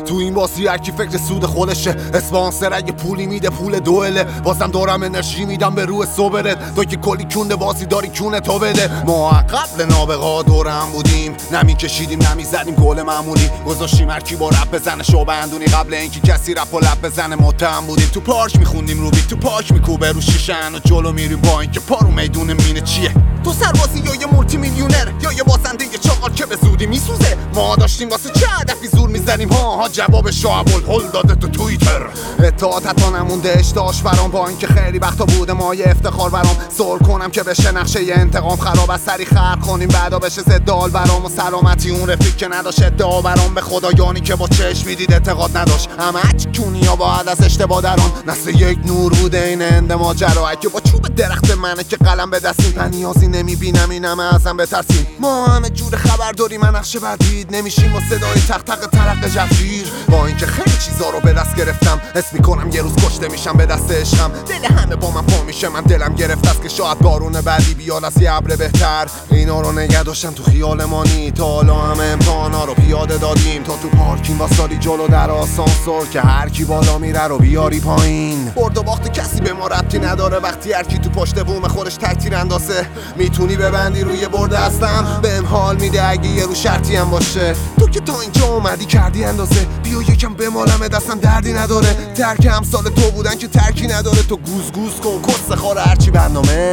تو این بازی هر کی فکر سود خودشه، اسپانسر اگه پولی میده پول دوئله. بازم دارم انرژی میدم به روح صبرت، تو که کلی کونده بازی داری کونه تو بده. ما قبل نابغا دورم بودیم، نمی کشیدیم نمی زدیم گل معمولی، گذاشتیم هر کی با رپ بزنه شو بندونی. قبل اینکه کسی رپ و لب بزنه متهم بودیم، تو پارک میخوندیم روبیک، تو پارک میکوبه رو شیشن و جلو میریم با اینکه پارو میدون مینه چیه. تو سربازی یا یه مولتی میلیونر یا یه بازنده یه چاقال که به زودی میسوزه. ما داشتیم واسه چه هدفی زور میزنیم ها جواب شاه ابوالهول داده تو توییتر. اطاعت تا نمونده اشتاش برام، با اینکه خیلی وقتا بوده ما یه افتخار برام. سول کنم که بشه نقشه یه انتقام خراب، از سری خرق کنیم بعدا بشه زدال برام. و سلامتی اون رفیق که نداشت ادعا برام، به خدایانی که با چشم میدید اعتقاد نداشت. همه کونیا بعد از اشتباه دران، نسل یک نور بوده این اند ماجرا. اگه با چوب درخت منه که قلم به دستیم، من نیازی نمیبینم این همه ازم بترسیم. ما همه جور خبر داریم، من نقشه بدید نمیشیم با صدای تق تق ترق جفیر. با اینکه خیلی چیزا رو به دست گرفتم، حس میکنم یه روز کشته میشم به دست عشقم. دل همه با من پا میشه، من دلم گرفت است که شاید بارون بعدی بیاد از یه ابر بهتر. اینا رو نگه داشتم تو خیال مانی، تا حالا همه امتحانا رو پیاده دادیم. تا تو پارکینگ واسادی جلو در آسانسور، که هر کی بالا میره رو بیاری پایین. برد و باخت کسی به ما ربطی نداره، وقتی هر کی تو پشت بوم خودش تکتیر اندازه. میتونی ببندی روی برده هستم، بهم حال میده اگه یه رو شرطی هم باشه. تو که تا اینجا اومدی کردی اندازه، بیا یکم بمالم دستم دردی نداره. ترک همسال تو بودن که ترکی نداره، تو گوز گوز کن کس خار هرچی برنامه.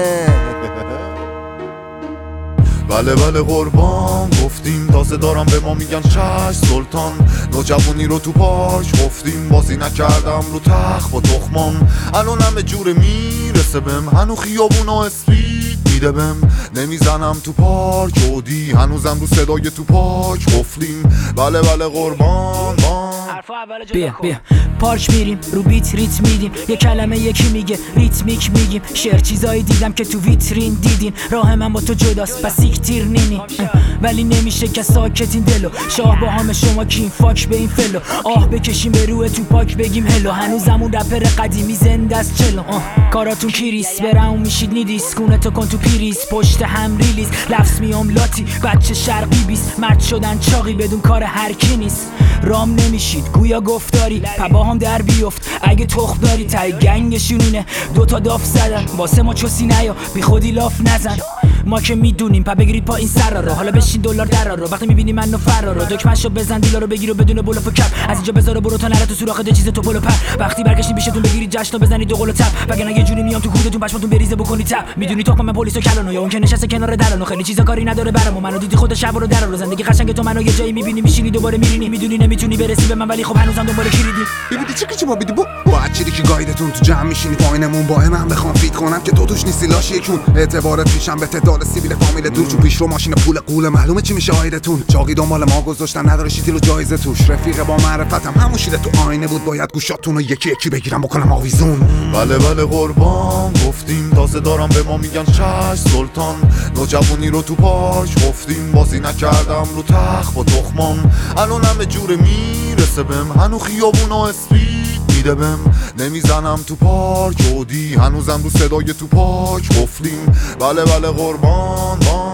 بله بله قربان گفتیم، تازه دارم به ما میگن چش سلطان. نوجوانی رو تو پارک گفتیم، بازی نکردم رو تخت با تخمام. الان همه جوره میرسه بهم، هنو خیابون و اسپید میده بهم. نمیزنم تو پارک عودی، هنوزم رو صدای تو پارک گفتیم. بله بله قربان بیا پارک میریم رو بیت ریت میدیم، یه کلمه یکی میگه ریتمیک میگیم. شعر چیزایی دیدم که تو ویترین دیدین، راه من با تو جداست پس تیر نینی. ولی نمیشه که ساکتین دلو، شاه با هم شما کین فاک به این فلو. آه بکشیم به روی تو پاک بگیم هلو، هنوزمون رپر قدیمی زنده است چلو. کاراتون کیریس برام میشید نیدیس، کونتو کن تو پیریس پشت هم ریلیز. لفظ میام لاتی بچه شرقی بیست، مرد شدن چاقی بدون کار هر کی نیست. رام نمیشید گویا گفتاری، پبا هم در بیفت اگه تخم داری. تای گنگشونونه دوتا داف زدن، واسه ما چوسی نیا بی خودی لاف نزن. ما که میدونیم پا بگیرید پا این سر رو، حالا بشین دلار در رو. وقتی میبینی منو فرار رو، دکمه‌شو بزن دیلا رو بگیر و بدون بلوف و کپ. از اینجا بذار برو تا نره تو سوراخ ده چیز تو پلو پر. وقتی برگشتین بیشتون بگیرید جشن و بزنید دو قل و تپ، وگرنه یه جوری میام تو کودتون پشماتون بریزه بکنید تپ. میدونی تخم من پلیس و کلانو، یا اون که نشسته کنار درانو خیلی چیزا کاری نداره برامو. منو دیدی خود شب رو در رو، زندگی قشنگ تو منو یه جایی میبینی میشینی دوباره میرینی. میدونی نمیتونی برسی به من ولی خب هنوزم دنبال کلیدی. ببینی چی ما بیدی با چیزی که گایدتون تو جمع میشینی پایینمون، با من بخوام فیت کنم که تو توش نیستی لاش یکون. اعتبارت پیشم به تعداد سیبیل فامیل دور، چون پیش رو ماشین پول قول معلومه چی میشه آیدتون. چاقی دنبال ما گذاشتن نداره شیتیل و جایزه توش. رفیق با معرفتم همون شیله تو آینه بود، باید گوشاتون رو یکی یکی بگیرم بکنم آویزون. بله بله قربان گفتیم، تازه دارم به ما میگن چش سلطان. نوجوانی رو تو پارک گفتیم، بازی نکردم رو تخت با تخمام. الان همه جوره میرسه بهم، هنو خیابون و اسپید میده بهم. نمیزنم تو پارک عودی، هنوزم رو صدای تو پارک گفتیم. بله بله قربان